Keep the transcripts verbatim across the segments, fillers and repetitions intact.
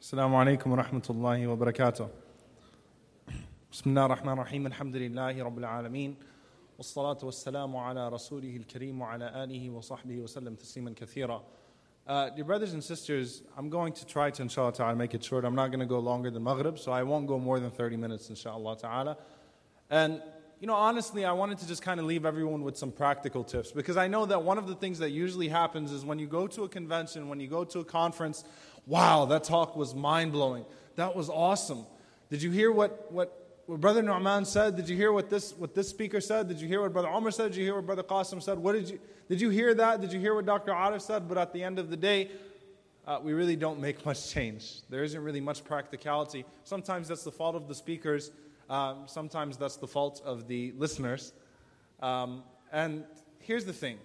Assalamu alaikum wa rahmatullahi wa barakatuh. Bismillah ar-Rahman ar-Rahim. Alhamdulillahi Rabbil Alameen. Wassalatu wassalamu ala Rasulihi al-Kareem wa ala alihi wa sahbihi wa sallam tasliman kathira. Uh, dear brothers and sisters, I'm going to try to, inshallah ta'ala, make it short. I'm not going to go longer than Maghrib, so I won't go more than thirty minutes, inshallah ta'ala. And, you know, honestly, I wanted to just kind of leave everyone with some practical tips, because I know that one of the things that usually happens is when you go to a convention, when you go to a conference, wow, that talk was mind-blowing. That was awesome. Did you hear what, what, what Brother Nu'man said? Did you hear what this what this speaker said? Did you hear what Brother Umar said? Did you hear what Brother Qasim said? What did you did you hear that? Did you hear what Doctor Arif said? But at the end of the day, uh, we really don't make much change. There isn't really much practicality. Sometimes that's the fault of the speakers. Um, sometimes that's the fault of the listeners. Um, and here's the thing.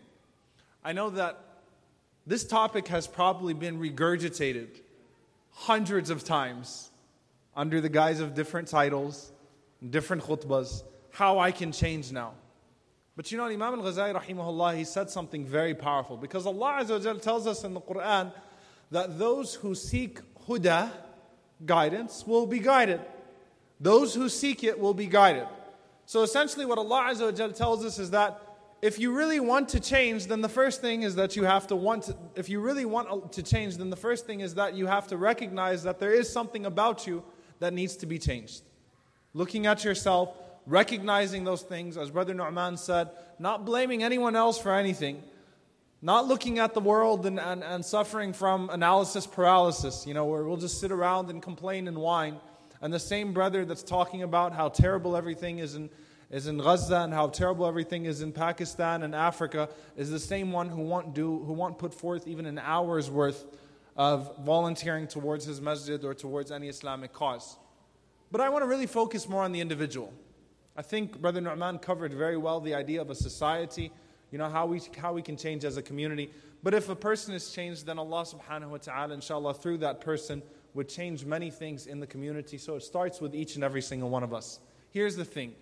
I know that this topic has probably been regurgitated hundreds of times under the guise of different titles, different khutbahs, how I can change now. But you know, Imam al-Ghazali rahimahullah, he said something very powerful, because Allah Azza wa Jalla tells us in the Quran that those who seek huda, guidance, will be guided. Those who seek it will be guided. So essentially what Allah Azza wa Jalla tells us is that if you really want to change, then the first thing is that you have to want to, if you really want to change, then the first thing is that you have to recognize that there is something about you that needs to be changed. Looking at yourself, recognizing those things, as Brother Nu'man said, not blaming anyone else for anything, not looking at the world and, and, and suffering from analysis paralysis, you know, where we'll just sit around and complain and whine. And the same brother that's talking about how terrible everything is in is in Gaza and how terrible everything is in Pakistan and Africa is the same one who won't do, who won't put forth even an hour's worth of volunteering towards his masjid or towards any Islamic cause. But I want to really focus more on the individual. I think Brother Nu'man covered very well the idea of a society, you know, how we how we can change as a community. But if a person is changed, then Allah subhanahu wa ta'ala, inshallah, through that person would change many things in the community. So it starts with each and every single one of us. Here's the thing.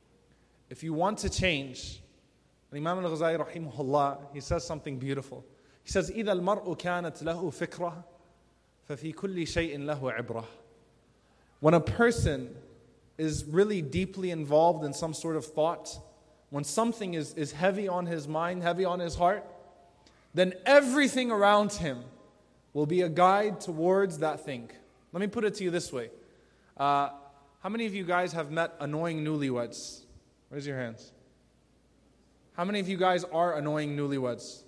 If you want to change, Imam al-Ghazali rahimahullah, he says something beautiful. He says, إِذَا الْمَرْءُ كَانَتْ لَهُ فِكْرَةٌ فَفِي كُلِّ شَيْءٍ لَهُ عِبْرَةٌ. When a person is really deeply involved in some sort of thought, when something is, is heavy on his mind, heavy on his heart, then everything around him will be a guide towards that thing. Let me put it to you this way. Uh, how many of you guys have met annoying newlyweds? Raise your hands. How many of you guys are annoying newlyweds?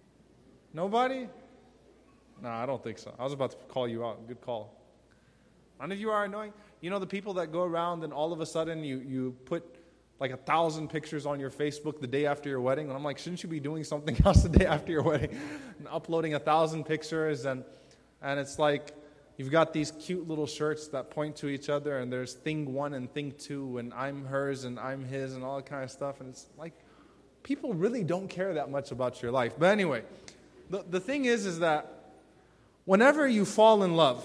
Nobody? No, I don't think so. I was about to call you out. Good call. None of you are annoying? You know the people that go around and all of a sudden you, you put like a thousand pictures on your Facebook the day after your wedding? And I'm like, shouldn't you be doing something else the day after your wedding? And uploading a thousand pictures and and it's like, you've got these cute little shirts that point to each other, and there's thing one and thing two, and I'm hers and I'm his and all that kind of stuff. And it's like, people really don't care that much about your life. But anyway, the, the thing is, is that whenever you fall in love,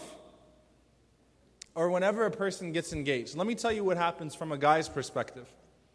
or whenever a person gets engaged, let me tell you what happens from a guy's perspective.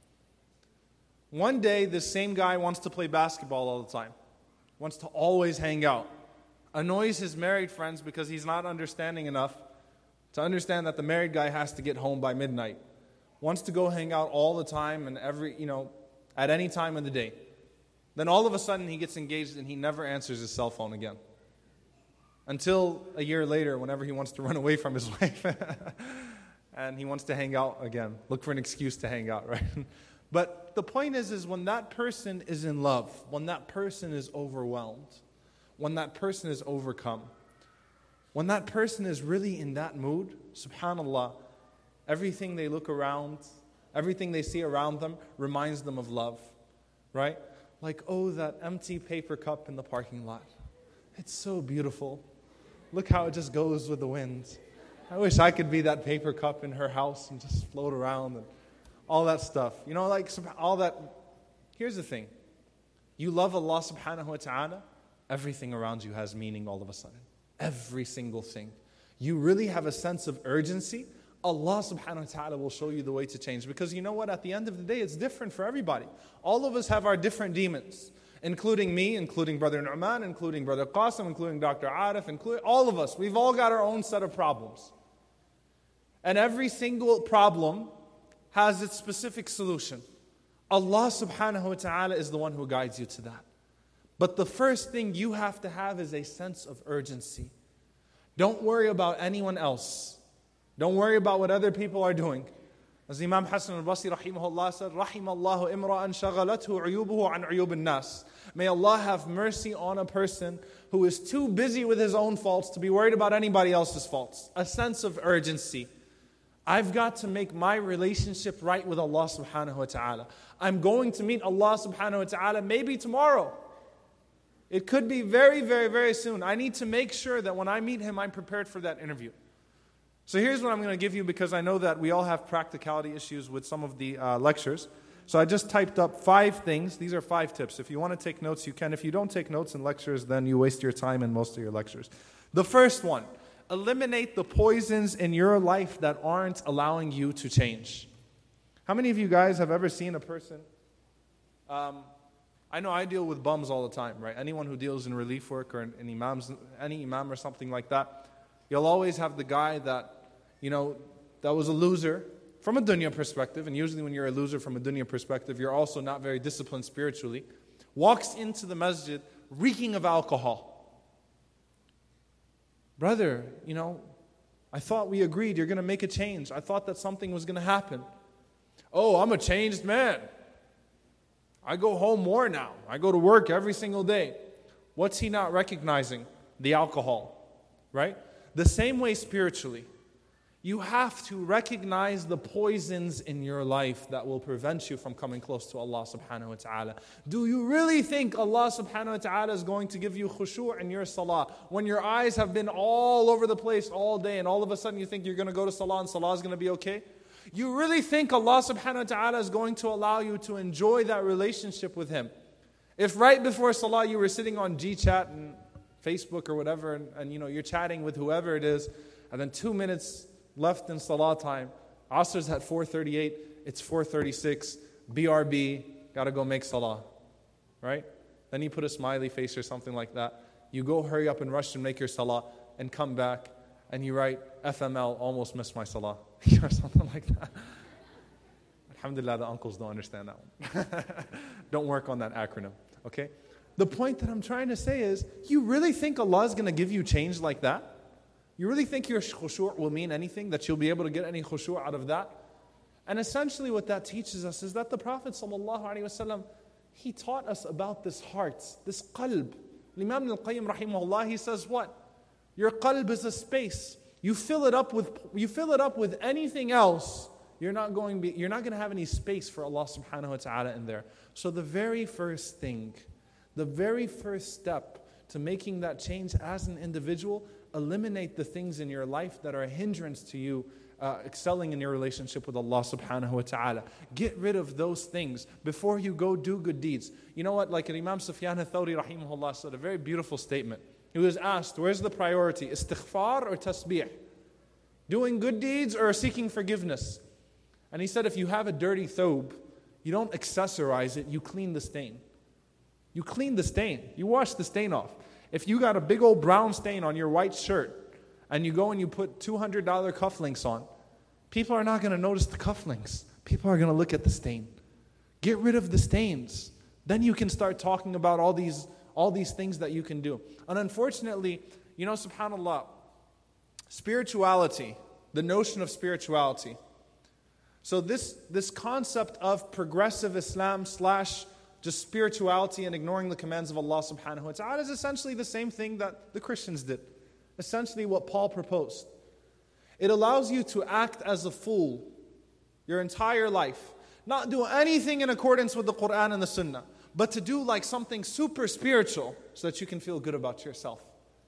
One day, this same guy wants to play basketball all the time, wants to always hang out, annoys his married friends because he's not understanding enough to understand that the married guy has to get home by midnight. Wants to go hang out all the time and every, you know, at any time of the day. Then all of a sudden he gets engaged and he never answers his cell phone again. Until a year later, whenever he wants to run away from his wife and he wants to hang out again, look for an excuse to hang out, right? But the point is, is when that person is in love, when that person is overwhelmed, when that person is overcome, when that person is really in that mood, subhanallah, everything they look around, everything they see around them reminds them of love, right? Like, oh, that empty paper cup in the parking lot. It's so beautiful. Look how it just goes with the wind. I wish I could be that paper cup in her house and just float around and all that stuff. You know, like all that. Here's the thing. You love Allah subhanahu wa ta'ala, everything around you has meaning all of a sudden. Every single thing. You really have a sense of urgency. Allah subhanahu wa ta'ala will show you the way to change. Because you know what? At the end of the day, it's different for everybody. All of us have our different demons. including me, including Brother Nu'man, including Brother Qasim, including Doctor Arif, including all of us. We've all got our own set of problems. And every single problem has its specific solution. Allah subhanahu wa ta'ala is the one who guides you to that. But the first thing you have to have is a sense of urgency. Don't worry about anyone else. Don't worry about what other people are doing. As Imam Hassan al-Basri rahimahullah said, رَحِمَ اللَّهُ إِمْرَأً شَغَلَتْهُ عُيُوبُهُ عَنْ عُيُوبِ النَّاسِ. May Allah have mercy on a person who is too busy with his own faults to be worried about anybody else's faults. A sense of urgency. I've got to make my relationship right with Allah subhanahu wa ta'ala. I'm going to meet Allah subhanahu wa ta'ala maybe tomorrow. It could be very, very, very soon. I need to make sure that when I meet Him, I'm prepared for that interview. So here's what I'm going to give you, because I know that we all have practicality issues with some of the uh, lectures. So I just typed up five things. These are five tips. If you want to take notes, you can. If you don't take notes in lectures, then you waste your time in most of your lectures. The first one, eliminate the poisons in your life that aren't allowing you to change. How many of you guys have ever seen a person? Um, I know I deal with bums all the time, right? Anyone who deals in relief work or in, in imams, any imam or something like that, you'll always have the guy that, you know, that was a loser from a dunya perspective, and usually when you're a loser from a dunya perspective, you're also not very disciplined spiritually, walks into the masjid reeking of alcohol. Brother, you know, I thought we agreed you're going to make a change. I thought that something was going to happen. Oh, I'm a changed man. I go home more now. I go to work every single day. What's he not recognizing? The alcohol, right? The same way spiritually. You have to recognize the poisons in your life that will prevent you from coming close to Allah subhanahu wa ta'ala. Do you really think Allah subhanahu wa ta'ala is going to give you khushu' in your salah when your eyes have been all over the place all day and all of a sudden you think you're going to go to salah and salah is going to be okay? You really think Allah subhanahu wa ta'ala is going to allow you to enjoy that relationship with Him? If right before salah you were sitting on G-Chat and Facebook or whatever and, and you know you're chatting with whoever it is, and then two minutes left in salah time, Asr's at four thirty-eight, it's four thirty-six, B R B, gotta go make salah, right? Then you put a smiley face or something like that. You go hurry up and rush and make your salah and come back and you write F M L, almost missed my salah, or something like that. Alhamdulillah, the uncles don't understand that one. Don't work on that acronym, okay? The point that I'm trying to say is, you really think Allah is going to give you change like that? You really think your khushu' will mean anything? That you'll be able to get any khushu' out of that? And essentially what that teaches us is that the Prophet ﷺ, he taught us about this heart, this qalb. Imam al-Qayyim rahimahullah, he says what? Your qalb is a space. You fill it up with you fill it up with anything else, you're not going be, you're not going to have any space for Allah subhanahu wa ta'ala in there. So the very first thing, the very first step to making that change as an individual, eliminate the things in your life that are a hindrance to you uh, excelling in your relationship with Allah subhanahu wa ta'ala. Get rid of those things before you go do good deeds. You know what, like Imam Sufyan al-Thawri rahimahullah said, a very beautiful statement. He was asked, where's the priority, istighfar or tasbih? Doing good deeds or seeking forgiveness? And he said, if you have a dirty thobe, you don't accessorize it, you clean the stain. You clean the stain. You wash the stain off. If you got a big old brown stain on your white shirt and you go and you put two hundred dollars cufflinks on, people are not going to notice the cufflinks. People are going to look at the stain. Get rid of the stains. Then you can start talking about all these all these things that you can do. And unfortunately, you know, subhanAllah, spirituality, the notion of spirituality. So this, this concept of progressive Islam slash just spirituality and ignoring the commands of Allah subhanahu wa ta'ala is essentially the same thing that the Christians did. Essentially what Paul proposed. It allows you to act as a fool your entire life. Not do anything in accordance with the Quran and the Sunnah, but to do like something super spiritual so that you can feel good about yourself.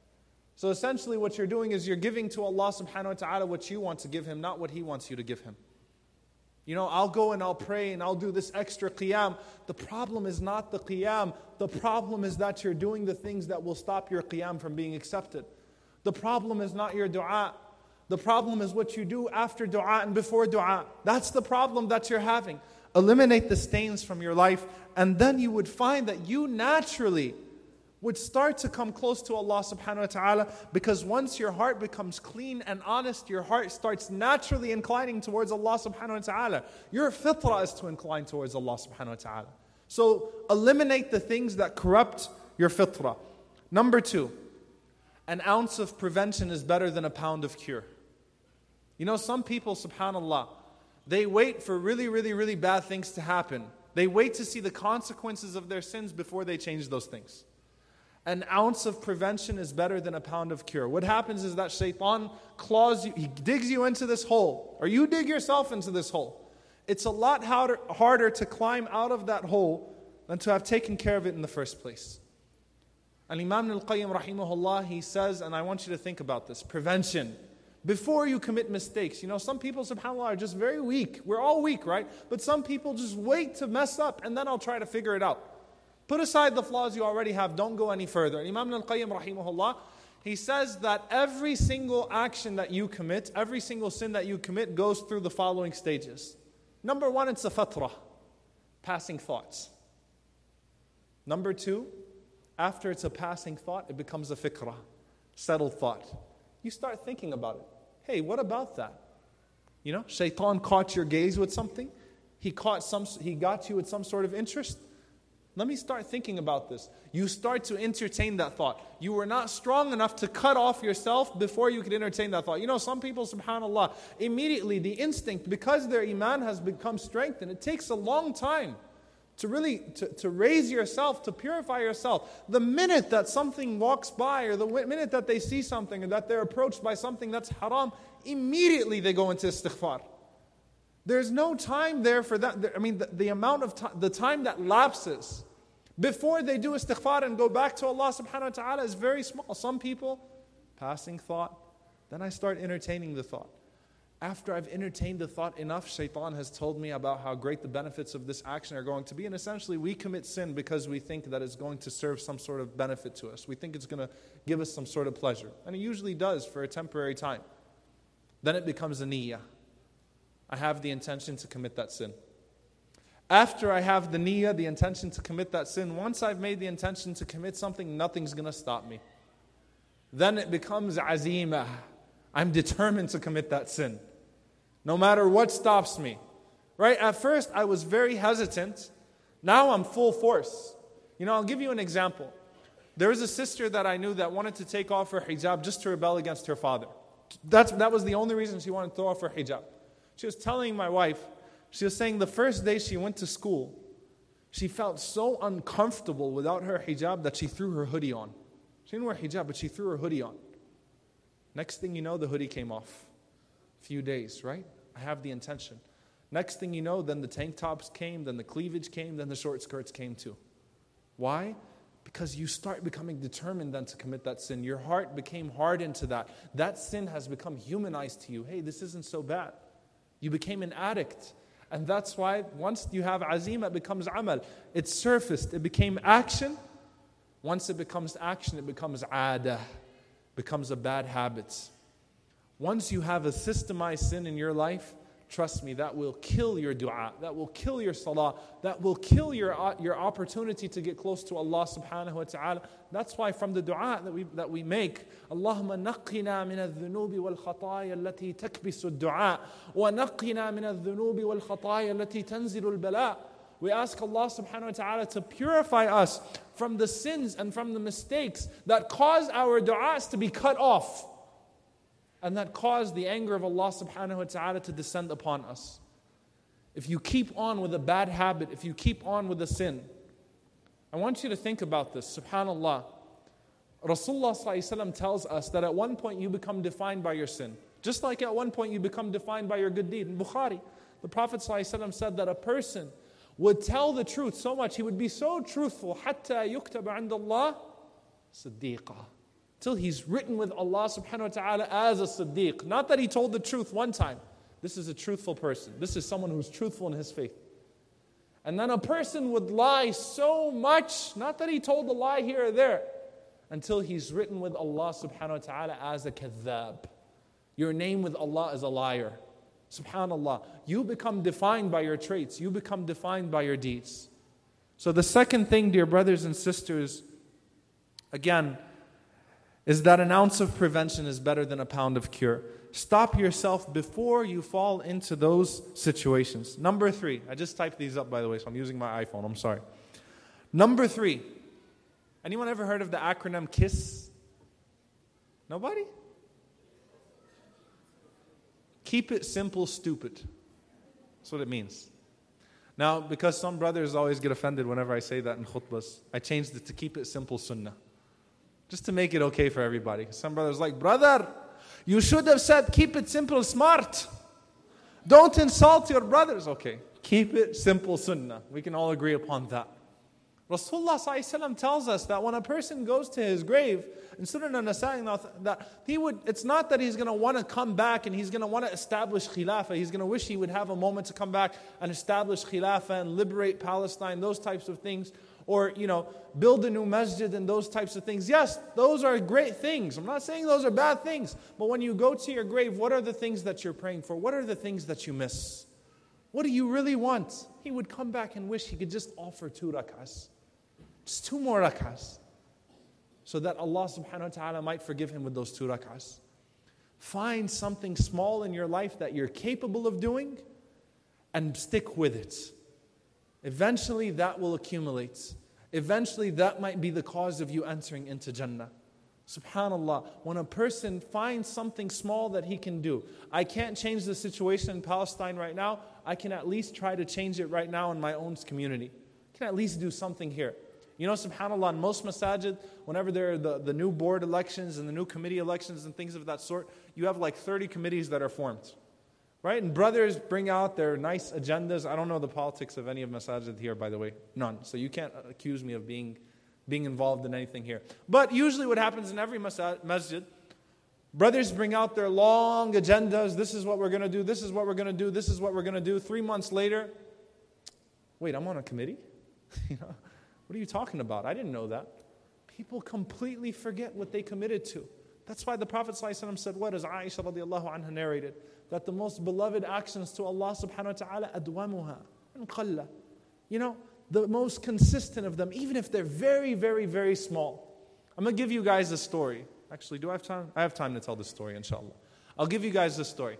So essentially what you're doing is you're giving to Allah subhanahu wa ta'ala what you want to give Him, not what He wants you to give Him. You know, I'll go and I'll pray and I'll do this extra qiyam. The problem is not the qiyam. The problem is that you're doing the things that will stop your qiyam from being accepted. The problem is not your dua. The problem is what you do after dua and before dua. That's the problem that you're having. Eliminate the stains from your life, and then you would find that you naturally would start to come close to Allah subhanahu wa ta'ala, because once your heart becomes clean and honest, your heart starts naturally inclining towards Allah subhanahu wa ta'ala. Your fitrah is to incline towards Allah subhanahu wa ta'ala. So eliminate the things that corrupt your fitrah. Number two, an ounce of prevention is better than a pound of cure. You know, some people, subhanAllah, they wait for really, really, really bad things to happen. They wait to see the consequences of their sins before they change those things. An ounce of prevention is better than a pound of cure. What happens is that shaitan claws you, he digs you into this hole, or you dig yourself into this hole. It's a lot harder, harder to climb out of that hole than to have taken care of it in the first place. And Imam al-Qayyim rahimahullah, he says, and I want you to think about this, prevention. Before you commit mistakes, you know, some people, subhanAllah, are just very weak. We're all weak, right? But some people just wait to mess up, and then I'll try to figure it out. Put aside the flaws you already have. Don't go any further. Imam al-Qayyim rahimahullah, he says that every single action that you commit, every single sin that you commit goes through the following stages. Number one, it's a fatrah, passing thoughts. Number two, after it's a passing thought, it becomes a fikrah, settled thought. You start thinking about it. Hey, what about that? You know, shaitan caught your gaze with something. He caught some, he got you with some sort of interest. Let me start thinking about this. You start to entertain that thought. You were not strong enough to cut off yourself before you could entertain that thought. You know, some people, subhanAllah, immediately the instinct, because their iman has become strengthened, it takes a long time to really, to, to raise yourself, to purify yourself. The minute that something walks by, or the minute that they see something, or that they're approached by something that's haram, immediately they go into istighfar. There's no time there for that. I mean, the, the amount of time, the time that lapses before they do istighfar and go back to Allah subhanahu wa ta'ala is very small. Some people, passing thought, then I start entertaining the thought. After I've entertained the thought enough, shaitan has told me about how great the benefits of this action are going to be. And essentially we commit sin because we think that it's going to serve some sort of benefit to us. We think it's going to give us some sort of pleasure. And it usually does for a temporary time. Then it becomes a niyyah. I have the intention to commit that sin. After I have the niyyah, the intention to commit that sin, once I've made the intention to commit something, nothing's going to stop me. Then it becomes azimah. I'm determined to commit that sin. No matter what stops me. Right? At first, I was very hesitant. Now I'm full force. You know, I'll give you an example. There was a sister that I knew that wanted to take off her hijab just to rebel against her father. That's, that was the only reason she wanted to throw off her hijab. She was telling my wife, she was saying the first day she went to school, she felt so uncomfortable without her hijab that she threw her hoodie on. She didn't wear hijab, but she threw her hoodie on. Next thing you know, the hoodie came off. A few days, right? I have the intention. Next thing you know, then the tank tops came, then the cleavage came, then the short skirts came too. Why? Because you start becoming determined then to commit that sin. Your heart became hardened to that. That sin has become humanized to you. Hey, this isn't so bad. You became an addict. And that's why once you have azima, it becomes amal. It surfaced. It became action. Once it becomes action, it becomes adah. Becomes a bad habit. Once you have a systemized sin in your life, trust me, that will kill your dua. That will kill your salah. That will kill your, your opportunity to get close to Allah subhanahu wa ta'ala. That's why from the dua that we, that we make, Allahumma naqqina min al-dhunubi wal-khataya allati takbisu al-du'a wa naqqina min al-dhunubi wal-khataya allati tanzilu al-bala. We ask Allah subhanahu wa ta'ala to purify us from the sins and from the mistakes that cause our du'as to be cut off. And that caused the anger of Allah subhanahu wa ta'ala to descend upon us. If you keep on with a bad habit, if you keep on with a sin, I want you to think about this. SubhanAllah. Rasulullah sallallahu alayhi wa sallam tells us that at one point you become defined by your sin. Just like at one point you become defined by your good deed. In Bukhari, the Prophet sallallahu alayhi wa sallam said that a person would tell the truth so much, he would be so truthful, حَتَّى يُكْتَبَ عِنْدَ اللَّهِ صِدِّيقًا, till he's written with Allah subhanahu wa ta'ala as a siddiq. Not that he told the truth one time. This is a truthful person. This is someone who's truthful in his faith. And then a person would lie so much, not that he told a lie here or there, until he's written with Allah subhanahu wa ta'ala as a kadhab. Your name with Allah is a liar. Subhanallah. You become defined by your traits. You become defined by your deeds. So the second thing, dear brothers and sisters, again, is that an ounce of prevention is better than a pound of cure. Stop yourself before you fall into those situations. Number three, I just typed these up by the way, so I'm using my iPhone, I'm sorry. Number three, anyone ever heard of the acronym KISS? Nobody? Keep it simple, stupid. That's what it means. Now, because some brothers always get offended whenever I say that in khutbahs, I changed it to keep it simple sunnah. Just to make it okay for everybody. Some brothers are like, brother, you should have said keep it simple, smart. Don't insult your brothers. Okay, keep it simple sunnah. We can all agree upon that. Rasulullah sallallahu alaihi wasallam tells us that when a person goes to his grave, in Surah An-Nisa, that he would, it's not that he's going to want to come back and he's going to want to establish khilafah. He's going to wish he would have a moment to come back and establish khilafah and liberate Palestine, those types of things. Or, you know, build a new masjid and those types of things. Yes, those are great things. I'm not saying those are bad things. But when you go to your grave, what are the things that you're praying for? What are the things that you miss? What do you really want? He would come back and wish he could just offer two rak'ahs. Just two more rak'ahs. So that Allah subhanahu wa ta'ala might forgive him with those two rak'ahs. Find something small in your life that you're capable of doing and stick with it. Eventually that will accumulate. Eventually that might be the cause of you entering into Jannah. SubhanAllah, when a person finds something small that he can do, I can't change the situation in Palestine right now, I can at least try to change it right now in my own community. I can at least do something here. You know, SubhanAllah, in most masajid, whenever there are the, the new board elections and the new committee elections and things of that sort, you have like thirty committees that are formed. Right? And brothers bring out their nice agendas. I don't know the politics of any of masajid here, by the way. None. So you can't accuse me of being, being involved in anything here. But usually what happens in every masjid, brothers bring out their long agendas. This is what we're going to do. This is what we're going to do. This is what we're going to do. Three months later, wait, I'm on a committee? You know, what are you talking about? I didn't know that. People completely forget what they committed to. That's why the Prophet ﷺ said, what as Aisha radiallahu anha narrated, that the most beloved actions to Allah subhanahu wa ta'ala, adwamuha and qalla. You know, the most consistent of them, even if they're very, very, very small. I'm going to give you guys a story. Actually, do I have time? I have time to tell this story, inshallah. I'll give you guys this story.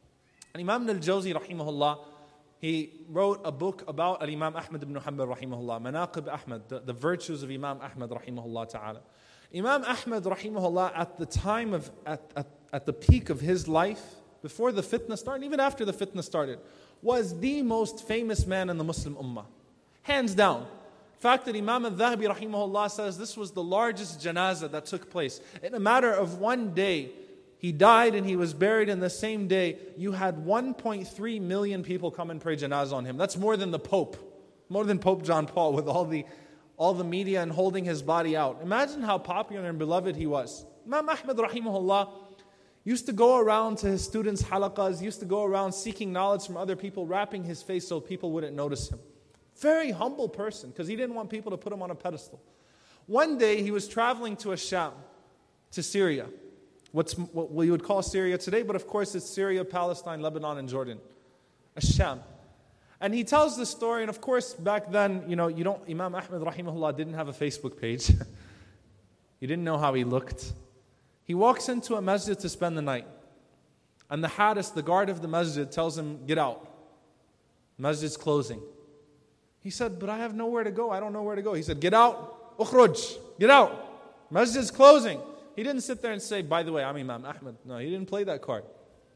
And Imam al-Jawzi, rahimahullah, he wrote a book about Imam Ahmad ibn Hanbal, rahimahullah, Manaqib Ahmad, the, the virtues of Imam Ahmad, rahimahullah ta'ala. Imam Ahmad, rahimahullah, at the time of, at, at, at the peak of his life, before the fitna started, even after the fitna started, was the most famous man in the Muslim ummah. Hands down. In fact, that Imam al-Dhahabi, rahimahullah, says this was the largest janazah that took place. In a matter of one day, he died and he was buried in the same day. You had one point three million people come and pray janazah on him. That's more than the Pope. More than Pope John Paul with all the, all the media and holding his body out. Imagine how popular and beloved he was. Imam Ahmad, rahimahullah, used to go around to his students' halaqas, used to go around seeking knowledge from other people, wrapping his face so people wouldn't notice him. Very humble person, because he didn't want people to put him on a pedestal. One day he was traveling to Asham, to Syria. What's what we would call Syria today, but of course it's Syria, Palestine, Lebanon, and Jordan. Asham. And he tells this story, and of course back then, you know, you don't, Imam Ahmad rahimahullah didn't have a Facebook page. You didn't know how he looked. He walks into a masjid to spend the night. And the haris, the guard of the masjid, tells him, get out. Masjid's closing. He said, but I have nowhere to go. I don't know where to go. He said, get out. Ukhruj. Get out. Masjid's closing. He didn't sit there and say, by the way, I'm Imam Ahmad. No, he didn't play that card.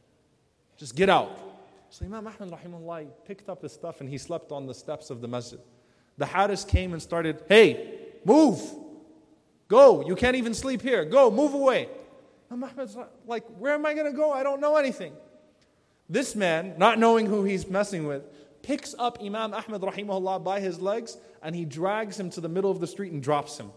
Just get out. So Imam Ahmad, rahimahullah, picked up his stuff and he slept on the steps of the masjid. The haris came and started, hey, move. Go. You can't even sleep here. Go. Move away. Imam Ahmad's like, where am I going to go? I don't know anything. This man, not knowing who he's messing with, picks up Imam Ahmad rahimahullah by his legs and he drags him to the middle of the street and drops him.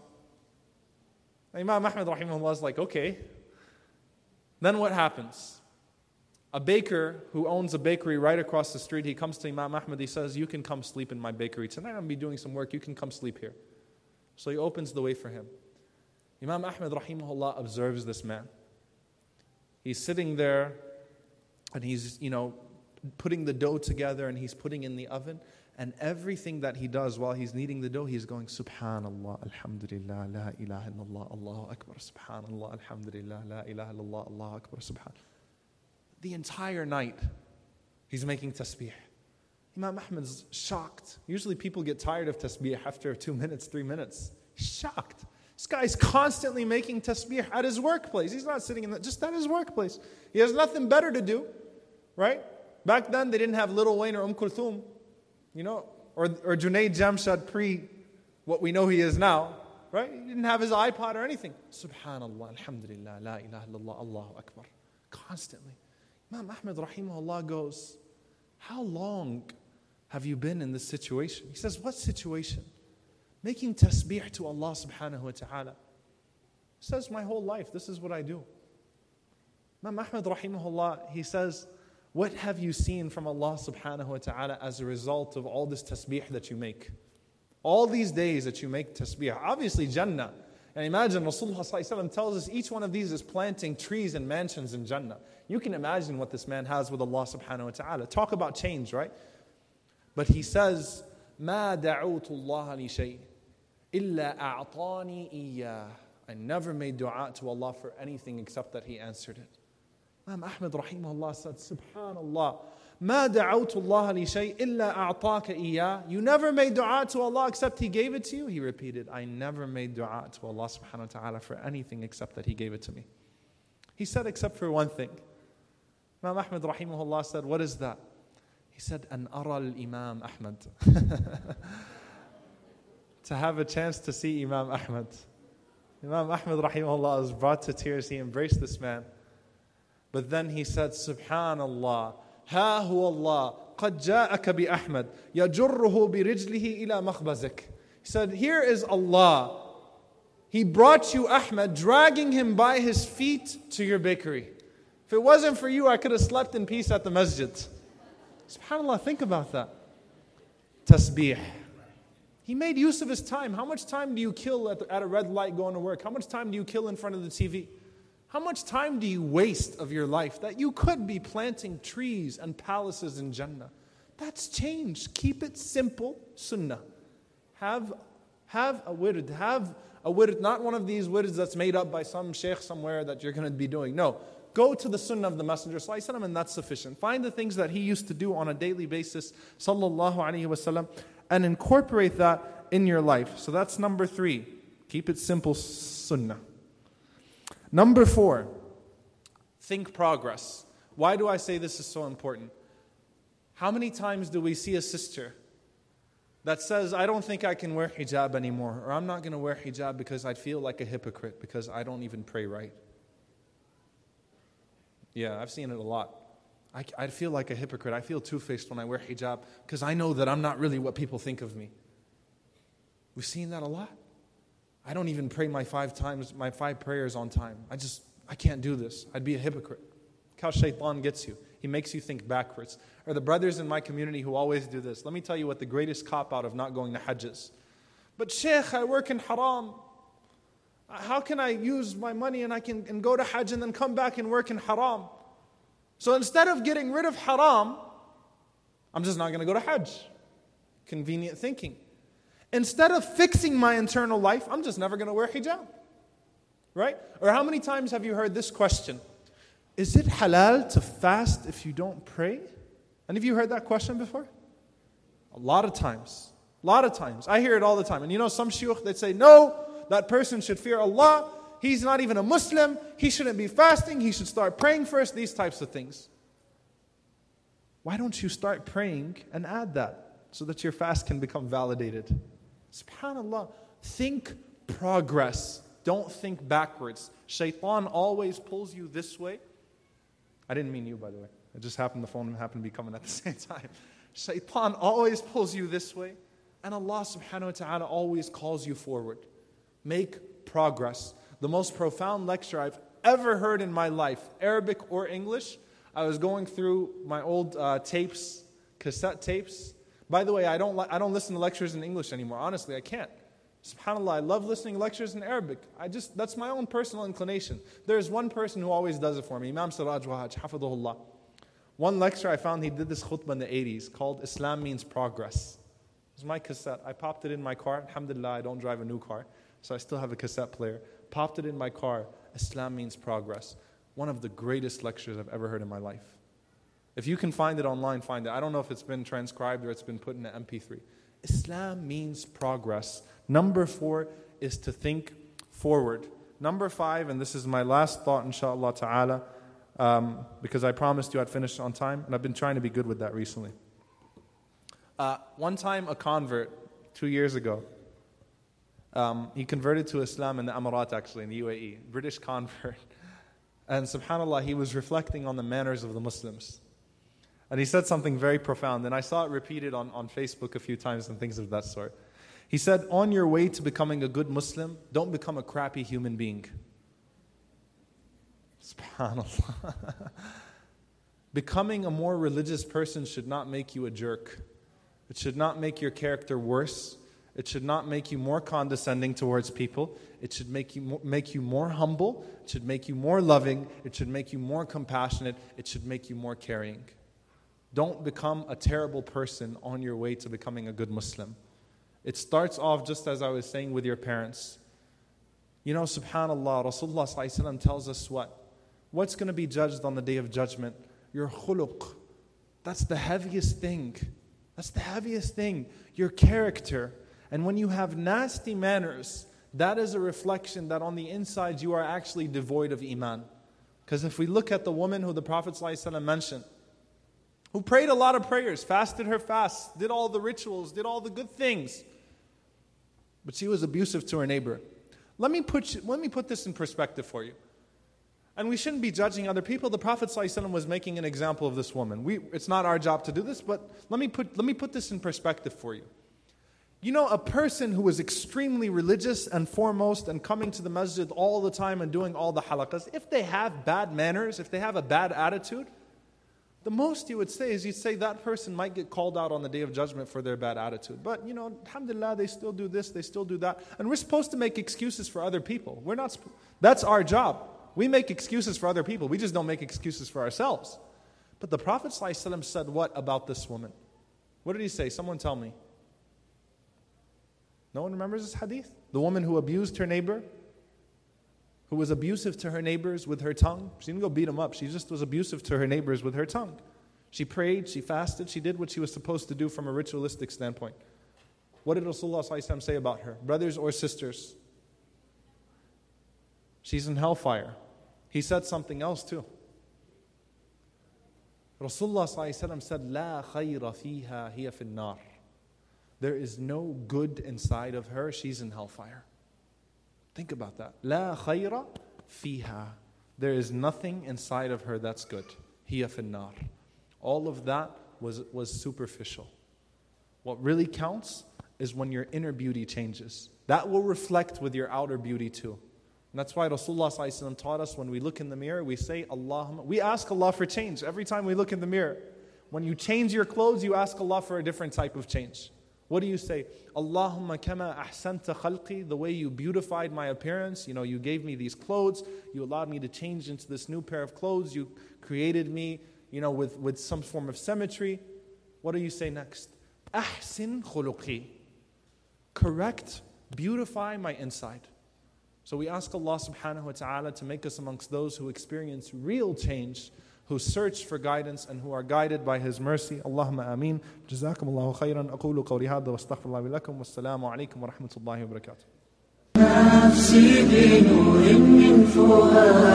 Imam Ahmad rahimahullah is like, okay. Then what happens? A baker who owns a bakery right across the street, he comes to Imam Ahmad, he says, you can come sleep in my bakery. Tonight I'm going to be doing some work, you can come sleep here. So he opens the way for him. Imam Ahmad rahimahullah observes this man. He's sitting there and he's, you know, putting the dough together and he's putting in the oven. And everything that he does while he's kneading the dough, he's going, Subhanallah, Alhamdulillah, La ilaha illallah, Allahu Akbar, Subhanallah, Alhamdulillah, La ilaha illallah, Allahu Akbar, Subhanallah. The entire night, he's making tasbih. Imam Ahmad's shocked. Usually people get tired of tasbih after two minutes, three minutes. He's shocked. This guy's constantly making tasbih at his workplace. He's not sitting in the, just at his workplace. He has nothing better to do, right? Back then, they didn't have Lil Wayne or Umm Kulthum, you know, or, or Junaid Jamshad pre what we know he is now, right? He didn't have his iPod or anything. Subhanallah, Alhamdulillah, La ilaha illallah, Allahu Akbar. Constantly. Imam Ahmad rahimahullah goes, how long have you been in this situation? He says, what situation? Making tasbih to Allah subhanahu wa ta'ala. He says, my whole life, this is what I do. Imam Ahmad rahimahullah, he says, what have you seen from Allah subhanahu wa ta'ala as a result of all this tasbih that you make? All these days that you make tasbih. Obviously Jannah. And imagine Rasulullah sallallahu alaihi wasallam tells us each one of these is planting trees and mansions in Jannah. You can imagine what this man has with Allah subhanahu wa ta'ala. Talk about change, right? But he says, مَا دَعُوتُ اللَّهَ لِشَيْءٍ إِلَّا أَعْطَانِي إِيَّاهِ. I never made dua to Allah for anything except that He answered it. Imam Ahmad rahimahullah said, Subhanallah, مَا دَعَوْتُ اللَّهَ لِشَيْءٍ إِلَّا أَعْطَاكَ إِيَّاهِ. You never made dua to Allah except He gave it to you? He repeated, I never made dua to Allah subhanahu wa ta'ala for anything except that He gave it to me. He said, except for one thing. Imam Ahmad rahimahullah said, what is that? He said, An ara al-Imam Ahmad. To have a chance to see Imam Ahmad. Imam Ahmad rahimahullah was brought to tears. He embraced this man. But then he said, Subhanallah, ha huwa Allah, qad ja'aka bi Ahmad, yajurruhu bi rijlihi ila makhbazik. He said, here is Allah. He brought you Ahmad, dragging him by his feet to your bakery. If it wasn't for you, I could have slept in peace at the masjid. SubhanAllah, think about that. Tasbih. He made use of his time. How much time do you kill at, the, at a red light going to work? How much time do you kill in front of the T V? How much time do you waste of your life that you could be planting trees and palaces in Jannah? That's change. Keep it simple. Sunnah. Have, have a wird. Have a wird, not one of these wirds that's made up by some sheikh somewhere that you're going to be doing. No. Go to the sunnah of the Messenger sallallahu alaihi wasallam, and that's sufficient. Find the things that he used to do on a daily basis, sallallahu alaihi wasallam, and incorporate that in your life. So that's number three. Keep it simple, sunnah. Number four, think progress. Why do I say this is so important? How many times do we see a sister that says, I don't think I can wear hijab anymore, or I'm not going to wear hijab because I feel like a hypocrite because I don't even pray right? Yeah, I've seen it a lot. I, I feel like a hypocrite. I feel two-faced when I wear hijab because I know that I'm not really what people think of me. We've seen that a lot. I don't even pray my five times, my five prayers on time. I just, I can't do this. I'd be a hypocrite. Look how shaitan gets you. He makes you think backwards. Or the brothers in my community who always do this. Let me tell you what the greatest cop-out of not going to Hajj is. But Sheikh, I work in haram. How can I use my money and I can and go to Hajj and then come back and work in haram? So instead of getting rid of haram, I'm just not going to go to Hajj. Convenient thinking. Instead of fixing my internal life, I'm just never going to wear hijab. Right? Or how many times have you heard this question? Is it halal to fast if you don't pray? Any of you heard that question before? A lot of times. A lot of times. I hear it all the time. And you know some shuyukh, they say, no, that person should fear Allah. He's not even a Muslim. He shouldn't be fasting. He should start praying first. These types of things. Why don't you start praying and add that so that your fast can become validated? SubhanAllah. Think progress. Don't think backwards. Shaitan always pulls you this way. I didn't mean you, by the way. It just happened, the phone happened to be coming at the same time. Shaitan always pulls you this way. And Allah subhanahu wa ta'ala always calls you forward. Make progress. The most profound lecture I've ever heard in my life, Arabic or English, I was going through my old uh, tapes, cassette tapes. By the way, I don't, li- I don't listen to lectures in English anymore. Honestly, I can't. SubhanAllah, I love listening to lectures in Arabic. I just, that's my own personal inclination. There's one person who always does it for me, Imam Siraj Wahaj, hafidhullah. One lecture I found, he did this khutbah in the eighties called Islam Means Progress. It was my cassette. I popped it in my car. Alhamdulillah, I don't drive a new car, so I still have a cassette player. Popped it in my car. Islam Means Progress. One of the greatest lectures I've ever heard in my life. If you can find it online, find it. I don't know if it's been transcribed or it's been put in an M P three. Islam means progress. Number four is to think forward. Number five, and this is my last thought, inshallah ta'ala, um, because I promised you I'd finish on time, and I've been trying to be good with that recently. Uh, one time, a convert, two years ago, um, he converted to Islam in the Emirat, actually, in the U A E, British convert. And subhanAllah, he was reflecting on the manners of the Muslims. And he said something very profound, and I saw it repeated on, on Facebook a few times and things of that sort. He said, on your way to becoming a good Muslim, don't become a crappy human being. SubhanAllah. Becoming a more religious person should not make you a jerk. It should not make your character worse. It should not make you more condescending towards people. It should make you make you more humble. It should make you more loving. It should make you more compassionate. It should make you more caring. Don't become a terrible person on your way to becoming a good Muslim. It starts off, just as I was saying, with your parents. You know, subhanAllah, Rasulullah sallallahu alaihi wasallam tells us what? What's going to be judged on the Day of Judgment? Your khuluq. That's the heaviest thing. That's the heaviest thing. Your character. And when you have nasty manners, that is a reflection that on the inside you are actually devoid of iman. Because if we look at the woman who the Prophet ﷺ mentioned, who prayed a lot of prayers, fasted her fasts, did all the rituals, did all the good things, but she was abusive to her neighbor. Let me put you, let me put this in perspective for you. And we shouldn't be judging other people. The Prophet ﷺ was making an example of this woman. We, it's not our job to do this, but let me put let me put this in perspective for you. You know, a person who is extremely religious and foremost and coming to the masjid all the time and doing all the halaqas, if they have bad manners, if they have a bad attitude, the most you would say is you'd say that person might get called out on the Day of Judgment for their bad attitude. But, you know, alhamdulillah, they still do this, they still do that. And we're supposed to make excuses for other people. We're not. That's our job. We make excuses for other people. We just don't make excuses for ourselves. But the Prophet ﷺ said what about this woman? What did he say? Someone tell me. No one remembers this hadith? The woman who abused her neighbor, who was abusive to her neighbors with her tongue. She didn't go beat them up. She just was abusive to her neighbors with her tongue. She prayed, she fasted, she did what she was supposed to do from a ritualistic standpoint. What did Rasulullah ﷺ say about her? Brothers or sisters? She's in hellfire. He said something else too. Rasulullah ﷺ said, "La khayra fiha hiya fin nar." There is no good inside of her. She's in hellfire. Think about that. La khayra fiha. There is nothing inside of her that's good. Hiya fin nar. All of that was, was superficial. What really counts is when your inner beauty changes. That will reflect with your outer beauty too. And that's why Rasulullah ﷺ taught us when we look in the mirror, we say, Allahumma. We ask Allah for change every time we look in the mirror. When you change your clothes, you ask Allah for a different type of change. What do you say? Allahumma kama ahsanta khalqi, the way you beautified my appearance. You know, you gave me these clothes. You allowed me to change into this new pair of clothes. You created me, you know, with, with some form of symmetry. What do you say next? Ahsin khuluqi. Correct, beautify my inside. So we ask Allah subhanahu wa ta'ala to make us amongst those who experience real change, who search for guidance and who are guided by His mercy. Allahumma ameen. Jazakum Allahu khayran. Aqulu qawli hadha wa astaghfirullah lakum. Wassalamu alaikum wa rahmatullahi wa barakatuh.